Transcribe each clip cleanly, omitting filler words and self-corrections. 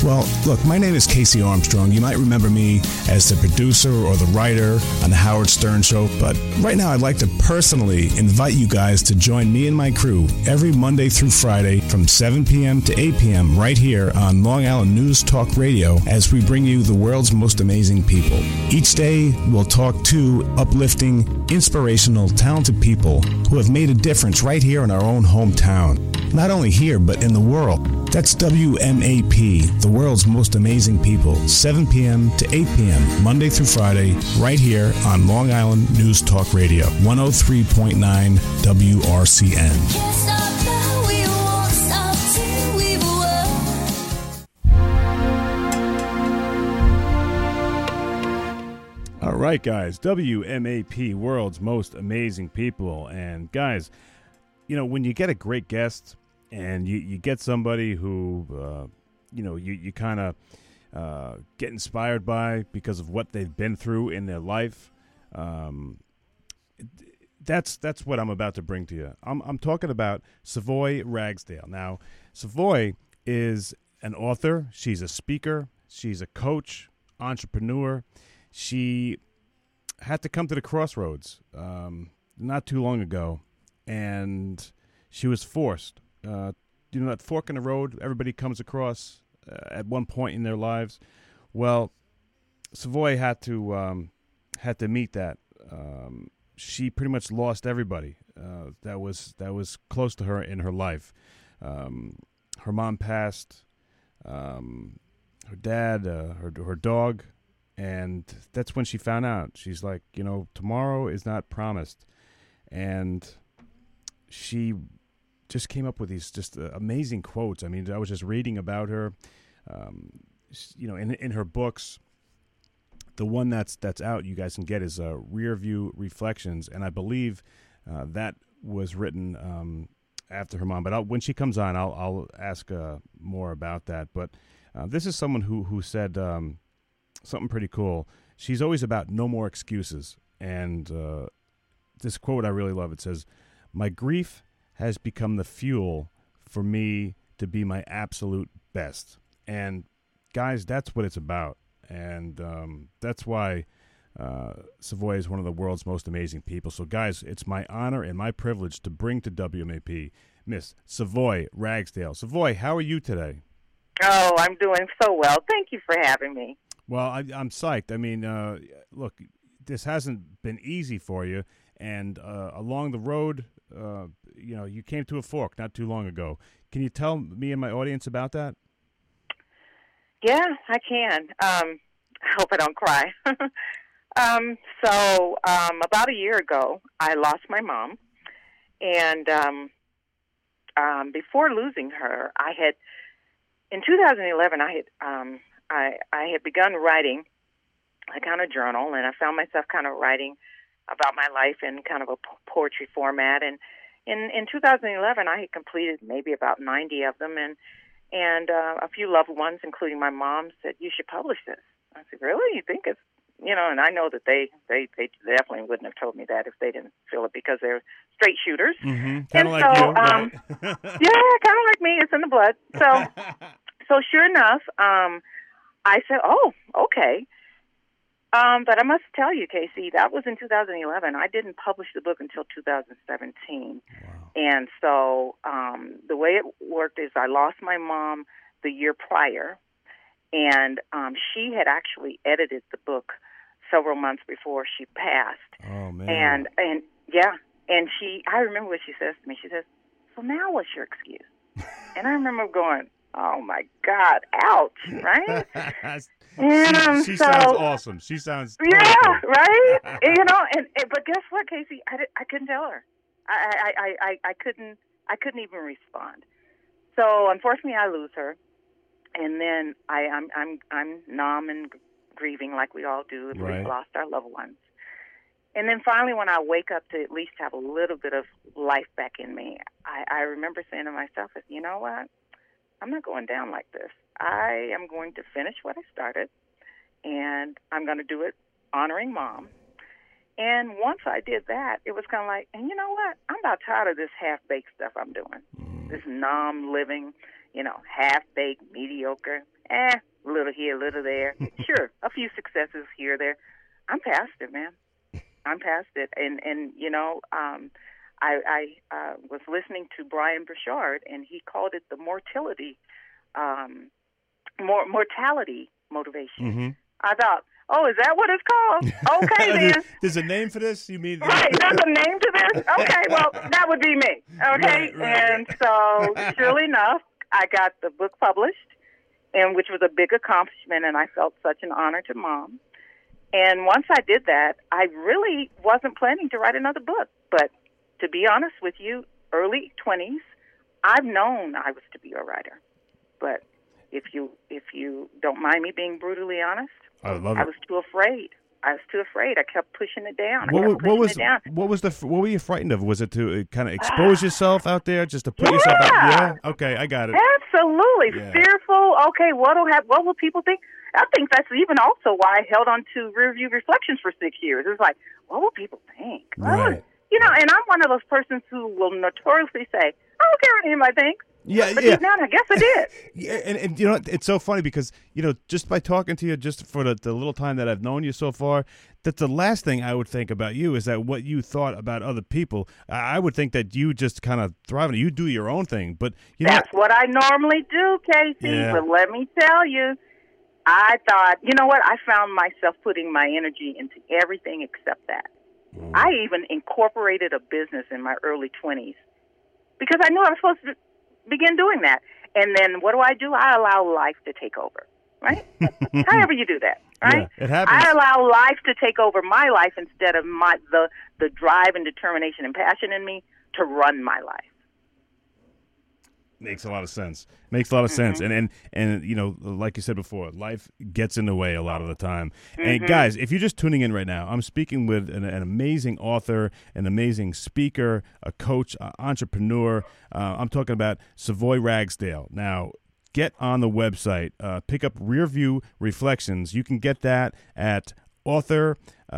Well, look, my name is Casey Armstrong. You might remember me as the producer or the writer on the Howard Stern Show, but right now I'd like to personally invite you guys to join me and my crew every Monday through Friday from 7 p.m. to 8 p.m. right here on Long Island News Talk Radio as we bring you the world's most amazing people. Each day, we'll talk to uplifting, inspirational, talented people who have made a difference right here in our own hometown. Not only here, but in the world. That's WMAP, the world's most amazing people, 7 p.m. to 8 p.m., Monday through Friday, right here on Long Island News Talk Radio, 103.9 WRCN. All right, guys, WMAP, world's most amazing people. And guys, you know, when you get a great guest and you get somebody who, you kind of get inspired by because of what they've been through in their life, that's what I'm about to bring to you. I'm talking about Savoy Ragsdale. Now, Savoy is an author. She's a speaker. She's a coach, entrepreneur. She had to come to the crossroads not too long ago, and she was forced. That fork in the road everybody comes across at one point in their lives. Well, Savoy had to meet that. She pretty much lost everybody that was close to her in her life. Her mom passed, her dad, her dog. And that's when she found out. She's like, tomorrow is not promised. And she just came up with these just amazing quotes. I mean, I was just reading about her, in her books. The one that's out, you guys can get, is Rear View Reflections. And I believe that was written after her mom. But when she comes on, I'll ask more about that. But this is someone who said something pretty cool. She's always about no more excuses. And this quote I really love. It says, "My grief has become the fuel for me to be my absolute best." And guys, that's what it's about. And that's why Savoy is one of the world's most amazing people. So guys, it's my honor and my privilege to bring to WMAP Miss Savoy Ragsdale. Savoy, how are you today? Oh, I'm doing so well. Thank you for having me. Well, I'm psyched. I mean, look, this hasn't been easy for you, and along the road, you came to a fork not too long ago. Can you tell me and my audience about that? Yeah, I can. I hope I don't cry. So about a year ago, I lost my mom, and before losing her, in 2011, I had begun writing a kind of journal, and I found myself kind of writing about my life in kind of a poetry format. And in 2011, I had completed maybe about 90 of them, and a few loved ones, including my mom, said, "You should publish this." I said, "Really? You think it's?" And I know that they definitely wouldn't have told me that if they didn't feel it, because they're straight shooters. Mm-hmm. Kind of like you, right? Yeah, kind of like me. It's in the blood. So sure enough, I said, "Oh, okay." But I must tell you, Casey, that was in 2011. I didn't publish the book until 2017. Wow. And so the way it worked is I lost my mom the year prior, and she had actually edited the book several months before she passed. Oh, man. And I remember what she says to me. She says, "So now what's your excuse?" And I remember going, "Oh my God, ouch!" Right? And she sounds awesome. She sounds yeah, awesome. right. But guess what, Casey? I couldn't tell her. I couldn't even respond. So unfortunately, I lose her, and then I'm numb and grieving like we all do if Right. we've lost our loved ones. And then finally, when I wake up to at least have a little bit of life back in me, I remember saying to myself, "You know what? I'm not going down like this. I am going to finish what I started, and I'm going to do it honoring Mom." And once I did that, it was kind of like, and you know what? I'm about tired of this half-baked stuff I'm doing. This numb living, half-baked, mediocre. A little here, a little there. Sure, a few successes here, there. I'm past it, man. I'm past it. And you know, I was listening to Brian Burchard, and he called it the mortality motivation. Mm-hmm. I thought, oh, is that what it's called? Okay, then. There's a name for this? You mean? Right, there's a name to this? Okay, well, that would be me. Okay, Right. And so, surely enough, I got the book published, and which was a big accomplishment, and I felt such an honor to Mom. And once I did that, I really wasn't planning to write another book. But to be honest with you, early 20s, I've known I was to be a writer. But if you don't mind me being brutally honest, I love it. I was too afraid. I kept pushing it down. What were you frightened of? Was it to kind of expose yourself out there, just to put yourself out? Yeah. Okay, I got it. Absolutely. Yeah. Fearful. Okay, what will people think? I think that's even also why I held on to Rearview Reflections for 6 years. It's like, what will people think? Right. You know, and I'm one of those persons who will notoriously say, I don't care what anybody thinks. Yeah, but yeah. deep down, I guess I did. Yeah, and you know, it's so funny because, you know, just by talking to you, just for the little time that I've known you so far, that the last thing I would think about you is that what you thought about other people. I would think that you just kind of thrive on it. You do your own thing, but you know, That's what I normally do, Casey. Yeah. But let me tell you, I thought, you know what? I found myself putting my energy into everything except that. I even incorporated a business in my early 20s because I knew I was supposed to begin doing that. And then what do? I allow life to take over, right? However you do that, right? Yeah, it happens. I allow life to take over my life instead of the drive and determination and passion in me to run my life. Makes a lot of sense. Makes a lot of sense. And you know, like you said before, life gets in the way a lot of the time. And guys, if you're just tuning in right now, I'm speaking with an amazing author, an amazing speaker, a coach, entrepreneur. I'm talking about Savoy Ragsdale. Now, get on the website, pick up Rearview Reflections. You can get that at author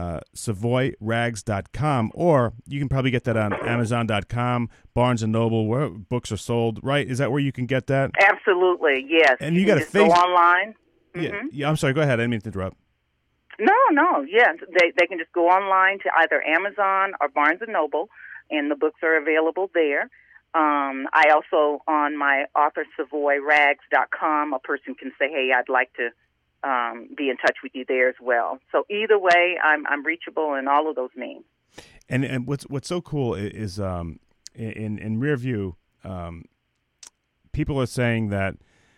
savoyrags.com, or you can probably get that on Amazon.com, Barnes & Noble, where books are sold, right? Is that where you can get that? Absolutely, yes. And you got to go online. Yeah, I'm sorry, go ahead. I didn't mean to interrupt. No, yeah. They can just go online to either Amazon or Barnes & Noble, and the books are available there. I also, on my authorsavoyrags.com, a person can say, hey, I'd like to be in touch with you there as well. So either way, I'm reachable in all of those means. And what's so cool is in Rearview, people are saying that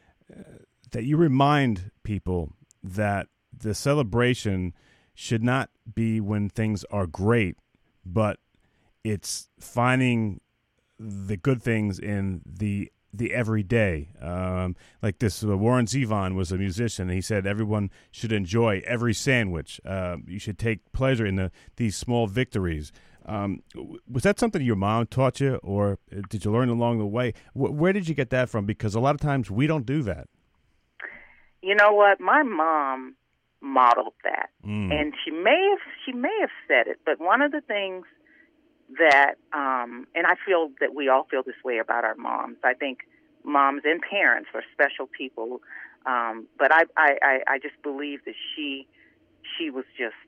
you remind people that the celebration should not be when things are great, but it's finding the good things in the everyday. Like this, Warren Zevon was a musician, and he said everyone should enjoy every sandwich. You should take pleasure in these small victories. Was that something your mom taught you, or did you learn along the way? Where did you get that from? Because a lot of times we don't do that. You know what? My mom modeled that, and she may have said it, but one of the things that, and I feel that we all feel this way about our moms. I think moms and parents are special people, but I just believe that she was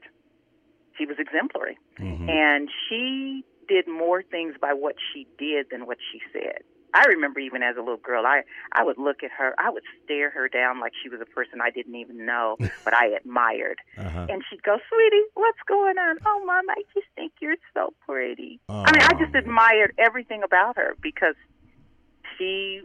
exemplary, and she did more things by what she did than what she said. I remember even as a little girl, I would look at her, I would stare her down like she was a person I didn't even know, but I admired. And she'd go, sweetie, what's going on? Oh, Mom, I just think you're so pretty. I mean, I just admired everything about her because she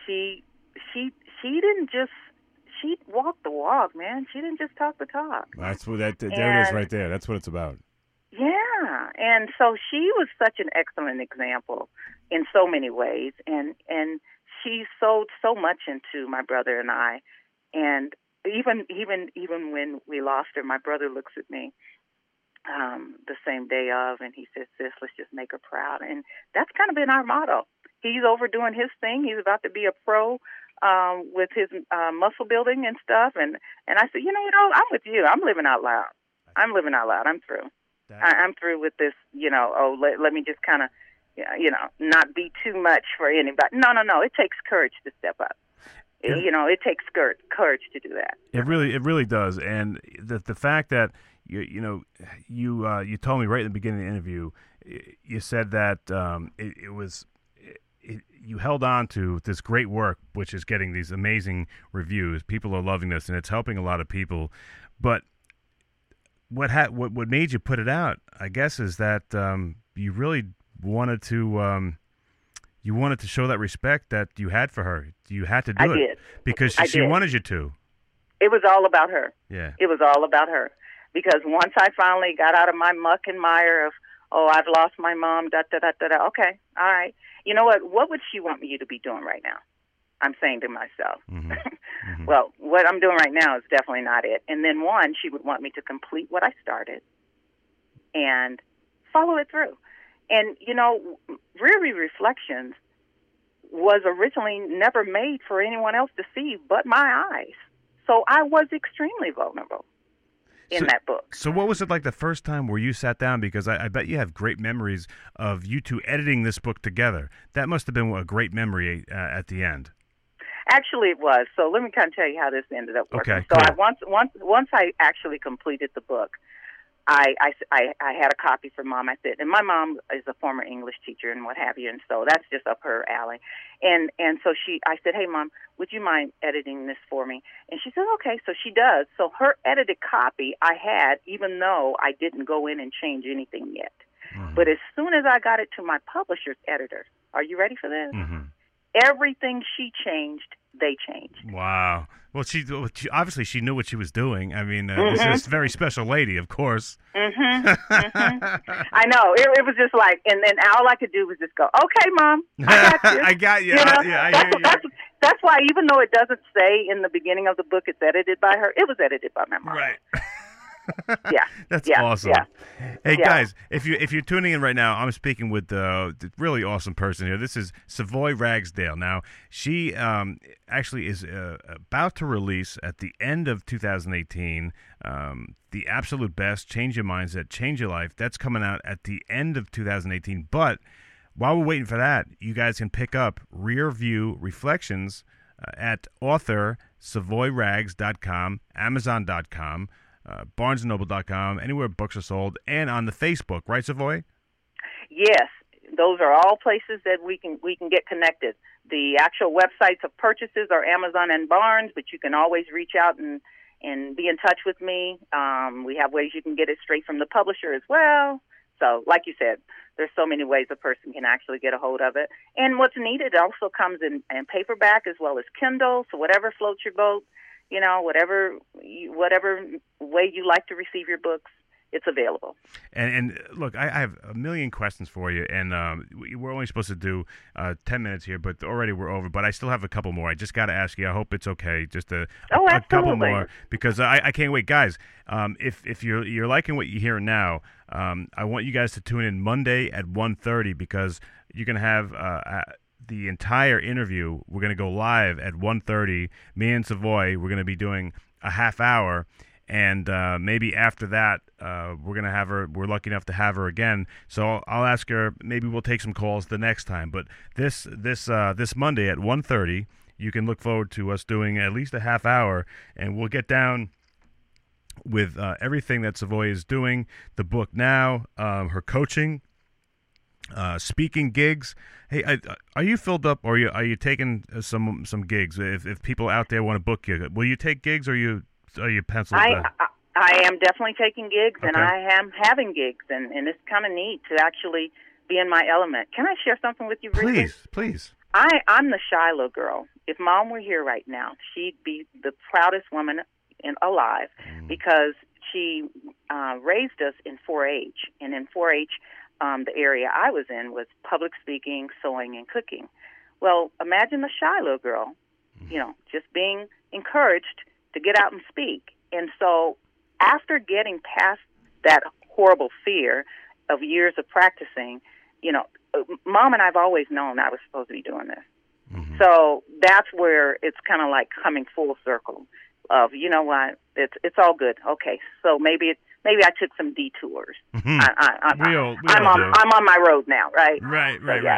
didn't just, she walked the walk, man. She didn't just talk the talk. That's what there it is right there. That's what it's about. Yeah, and so she was such an excellent example in so many ways, and she sewed so much into my brother and I, and even when we lost her, my brother looks at me the same day of, and he says, "Sis, let's just make her proud," and that's kind of been our motto. He's overdoing his thing. He's about to be a pro with his muscle building and stuff, and I said, you know, I'm with you. I'm living out loud. I'm through. I'm through with this, let me just kind of, not be too much for anybody. No. It takes courage to step up. It takes courage to do that. It really does. And the fact that you told me right in the beginning of the interview, you said that you held on to this great work, which is getting these amazing reviews. People are loving this, and it's helping a lot of people. But what made you put it out, I guess, is that you really wanted to show that respect that you had for her. You had to do it. Did. Because she wanted you to. It was all about her. Yeah. It was all about her. Because once I finally got out of my muck and mire of, I've lost my mom, da-da-da-da-da, okay, all right. You know what? What would she want me to be doing right now? I'm saying to myself. Mm-hmm. Mm-hmm. Well, what I'm doing right now is definitely not it. And then she would want me to complete what I started and follow it through. And, Riri Reflections was originally never made for anyone else to see but my eyes. So I was extremely vulnerable in that book. So what was it like the first time where you sat down? Because I bet you have great memories of you two editing this book together. That must have been a great memory at the end. Actually, it was. So let me kind of tell you how this ended up working. Okay, so cool. once I actually completed the book, I had a copy for Mom. I said, and my mom is a former English teacher and what have you, and so that's just up her alley. And so I said, hey, Mom, would you mind editing this for me? And she said, okay. So she does. So her edited copy I had, even though I didn't go in and change anything yet. Mm-hmm. But as soon as I got it to my publisher's editor, are you ready for this? Mm-hmm. Everything she changed, they changed. Wow. Well, she obviously she knew what she was doing. I mean, mm-hmm. This is a very special lady, of course. Mm-hmm. Mm-hmm. I know. It was just like, and then all I could do was just go, "Okay, Mom, I got you." I got you. I hear you. That's why, even though it doesn't say in the beginning of the book it's edited by her, it was edited by my mom. Right. Yeah, that's awesome. Yeah. Hey guys, if you're tuning in right now, I'm speaking with the really awesome person here. This is Savoy Ragsdale. Now, she actually is about to release at the end of 2018 The Absolute Best: Change Your Mindset, Change Your Life. That's coming out at the end of 2018. But while we're waiting for that, you guys can pick up Rear View Reflections at author SavoyRags.com, Amazon.com. BarnesandNoble.com, anywhere books are sold, and on the Facebook, right, Savoy? Yes, those are all places that we can get connected. The actual websites of purchases are Amazon and Barnes, but you can always reach out and be in touch with me. We have ways you can get it straight from the publisher as well. So, like you said, there's so many ways a person can actually get a hold of it. And what's neat, it also comes in paperback as well as Kindle, so whatever floats your boat. Whatever way you like to receive your books, it's available. And look, I have a million questions for you, and we're only supposed to do 10 minutes here, but already we're over. But I still have a couple more. I just got to ask you. I hope it's okay. Just a couple more, because I can't wait, guys. If you're liking what you hear now, I want you guys to tune in Monday at 1:30, because you're gonna have the entire interview. We're going to go live at 1:30. Me and Savoy, we're going to be doing a half hour, and maybe after that, we're going to have her. We're lucky enough to have her again. So I'll ask her. Maybe we'll take some calls the next time. But this Monday at 1:30, you can look forward to us doing at least a half hour, and we'll get down with everything that Savoy is doing, the book now, her coaching, speaking gigs. Hey, are you filled up, or are you taking some gigs? If people out there want to book you, will you take gigs, or are you penciled? I am definitely taking gigs, okay. And I am having gigs, and it's kind of neat to actually be in my element. Can I share something with you, Richard? Please. I'm the shy little girl. If Mom were here right now, she'd be the proudest woman alive, because she raised us in 4-H, and in 4-H. The area I was in was public speaking, sewing, and cooking. Well, imagine the shy little girl, just being encouraged to get out and speak. And so after getting past that horrible fear of years of practicing, Mom and I have always known I was supposed to be doing this. Mm-hmm. So that's where it's kind of like coming full circle of, you know what, it's all good. Okay, so maybe I took some detours. Mm-hmm. I'm on my road now, right? Right.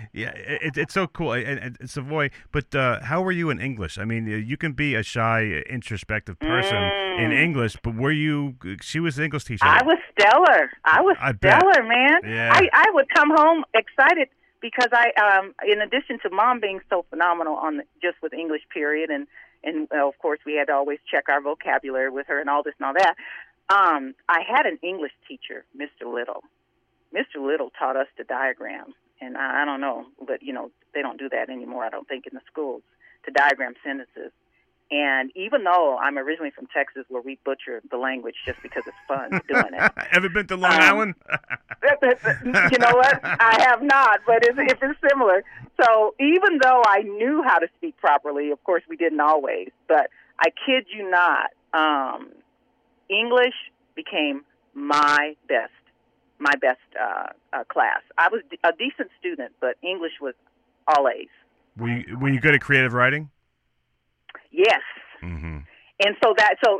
Yeah, it's so cool. And Savoy, but how were you in English? I mean, you can be a shy, introspective person in English, but were you? She was an English teacher. I was stellar. I bet. stellar, man. Yeah. I would come home excited because in addition to Mom being so phenomenal just with English, period, and of course we had to always check our vocabulary with her and all this and all that. I had an English teacher, Mr. Little. Mr. Little taught us to diagram. And I don't know, but, they don't do that anymore, I don't think, in the schools, to diagram sentences. And even though I'm originally from Texas, where we butcher the language just because it's fun doing it. Ever been to Long Island? You know what? I have not, but it's similar. So even though I knew how to speak properly, of course we didn't always, but I kid you not, English became my best class. I was a decent student, but English was all A's. Were you good at creative writing? Yes. Mm-hmm. And so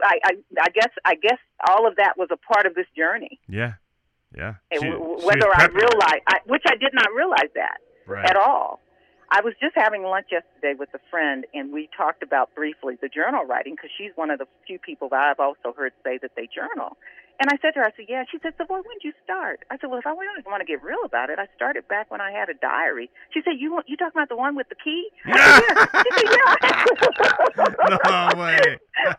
I guess all of that was a part of this journey. Yeah. Yeah. Whether I realized, which I did not realize that at all. I was just having lunch yesterday with a friend, and we talked about briefly the journal writing, because she's one of the few people that I've also heard say that they journal. And I said to her, I said, yeah. She said, so when did you start? I said, well, if I really want to get real about it, I started back when I had a diary. She said, you talking about the one with the key? Yeah. I said, yeah. She said, yeah. No way.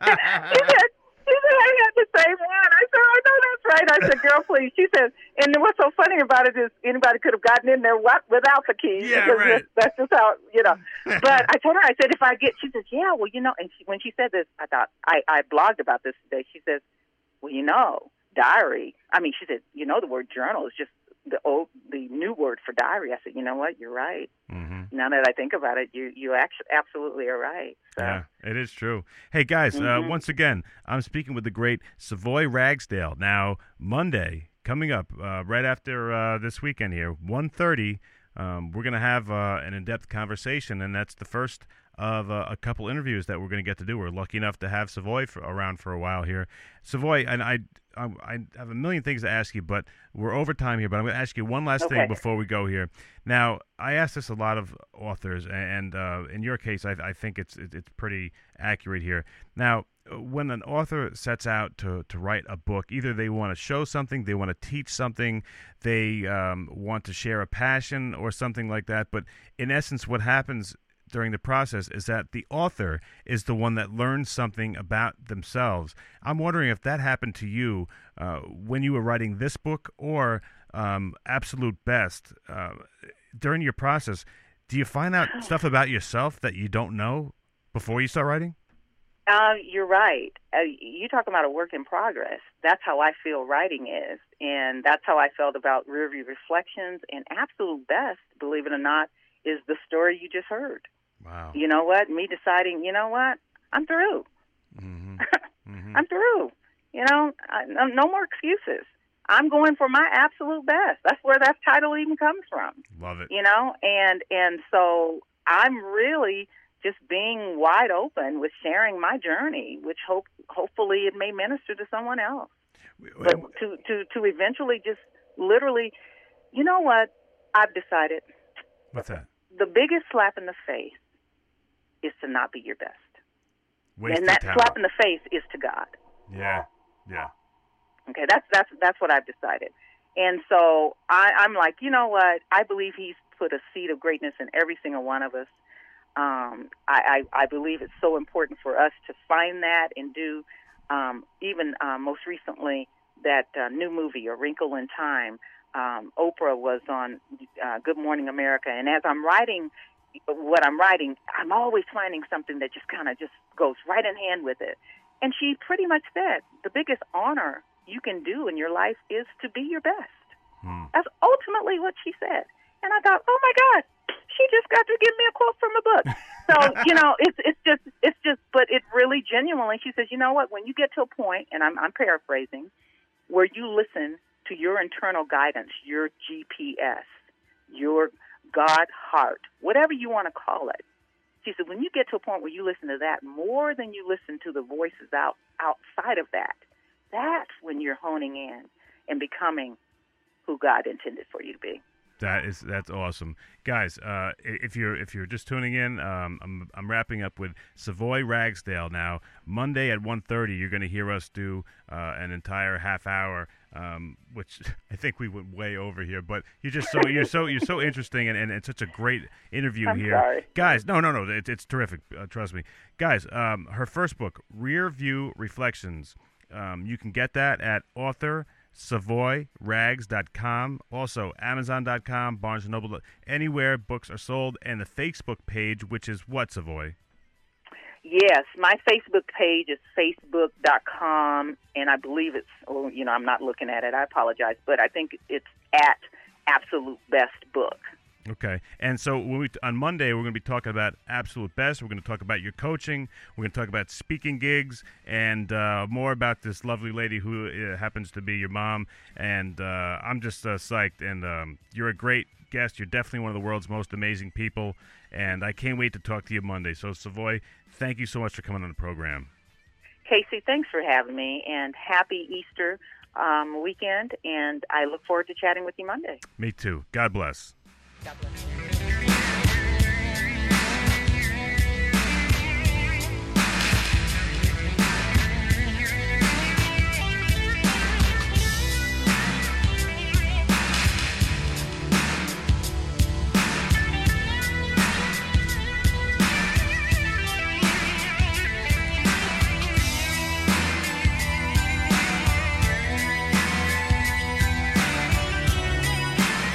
She said, I had the same one. I said, I know that's right. I said, girl, please. She said, and what's so funny about it is anybody could have gotten in there without the key. Yeah, right. That's just how, But I told her, I said, she says, yeah, well, and when she said this, I thought, I blogged about this today. She says, well, diary. I mean, she said, the word journal is just the new word for diary. I said, you know what? You're right. Mm-hmm. Now that I think about it, you actually absolutely are right. So. Yeah, it is true. Hey, guys, once again, I'm speaking with the great Savoy Ragsdale. Now, Monday, coming up right after this weekend here, 1:30, we're going to have an in-depth conversation, and that's the first of a couple interviews that we're going to get to do. We're lucky enough to have Savoy around for a while here. Savoy, and I have a million things to ask you, but we're over time here. But I'm going to ask you one last thing before we go here. Now, I ask this a lot of authors, and in your case, I think it's pretty accurate here. Now, when an author sets out to write a book, either they want to show something, they want to teach something, they want to share a passion or something like that. But in essence, what happens during the process is that the author is the one that learns something about themselves. I'm wondering if that happened to you when you were writing this book or Absolute Best. During your process, do you find out stuff about yourself that you don't know before you start writing? You're right. You talk about a work in progress. That's how I feel writing is, and that's how I felt about Rearview Reflections. And Absolute Best, believe it or not, is the story you just heard. Wow. You know what? Me deciding, I'm through. Mm-hmm. Mm-hmm. I'm through. No more excuses. I'm going for my absolute best. That's where that title even comes from. Love it. And so I'm really just being wide open with sharing my journey, which hopefully it may minister to someone else. But to eventually just literally, you know what? I've decided. What's that? The biggest slap in the face is to not be your best. Wasted and that talent. slap in the face is to God. Yeah. Okay, that's what I've decided. And so I'm like, you know what? I believe He's put a seed of greatness in every single one of us. I believe it's so important for us to find that and do, even most recently, that new movie, A Wrinkle in Time. Oprah was on Good Morning America, and as I'm writing what I'm writing, I'm always finding something that just kind of just goes right in hand with it. And she pretty much said, the biggest honor you can do in your life is to be your best. That's ultimately what she said. And I thought, oh my God, she just got to give me a quote from a book. So, it's just, but it really genuinely, she says, you know what, when you get to a point, and I'm paraphrasing, where you listen to your internal guidance, your GPS, your God heart, whatever you want to call it. She said, when you get to a point where you listen to that more than you listen to the voices outside of that, that's when you're honing in and becoming who God intended for you to be. That's awesome, guys. If you're just tuning in, I'm wrapping up with Savoy Ragsdale now. Monday at 1:30, you're going to hear us do an entire half hour, which I think we went way over here. But you're so interesting and it's such a great interview I'm here, sorry. guys. No, it's terrific. Trust me, guys. Her first book, Rear View Reflections. You can get that at SavoyRags.com. Also, Amazon.com, Barnes & Noble, anywhere books are sold. And the Facebook page, which is what, Savoy? Yes, my Facebook page is facebook.com, and I believe it's, I'm not looking at it. I apologize, but I think it's at Absolute Best Book. Okay, and so on Monday, we're going to be talking about Absolute Best. We're going to talk about your coaching. We're going to talk about speaking gigs and more about this lovely lady who happens to be your mom. And I'm just psyched. And you're a great guest. You're definitely one of the world's most amazing people. And I can't wait to talk to you Monday. So, Savoy, thank you so much for coming on the program. Casey, thanks for having me, and happy Easter weekend. And I look forward to chatting with you Monday. Me too. God bless. God bless.